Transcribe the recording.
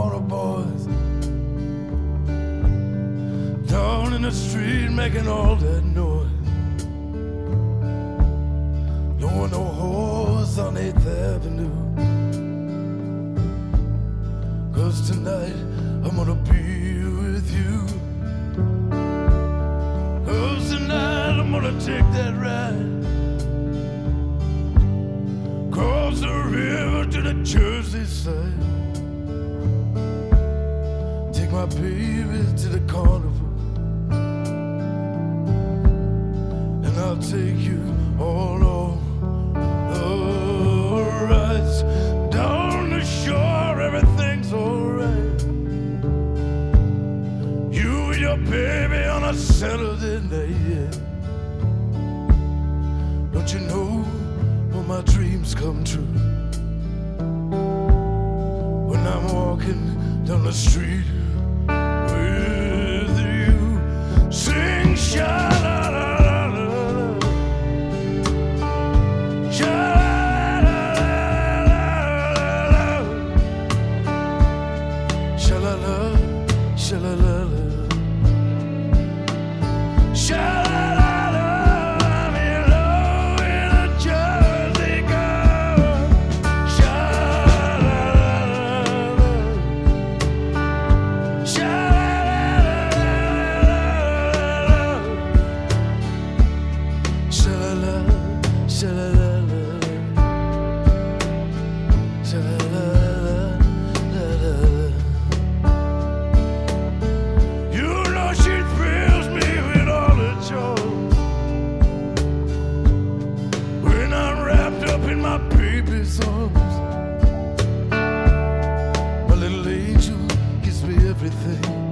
corner boys down in the street making all that noise. Blowing no horse on 8th Avenue. 'Cause tonight I'm gonna be with you. 'Cause tonight I'm gonna take that ride across the river to the Jersey side. Take my baby to the carnival, and I'll take you all on the rides. Down the shore, everything's alright. You and your baby on a Saturday night, yeah. Don't you know when my dreams come true? When I'm walking down the street with you, sing sha-la-la-la-la, sha-la-la-la-la, sha-la-la, sha-la-la-la, sha-la-la-la, I'm in love with a Jersey girl, sha-la-la-la-la, sha-la-la-la-la, sha-la-la, sha-la-la-la, sha-la-la-la-la. You know she thrills me with all her joy when I'm wrapped up in my baby's arms. My little angel gives me everything.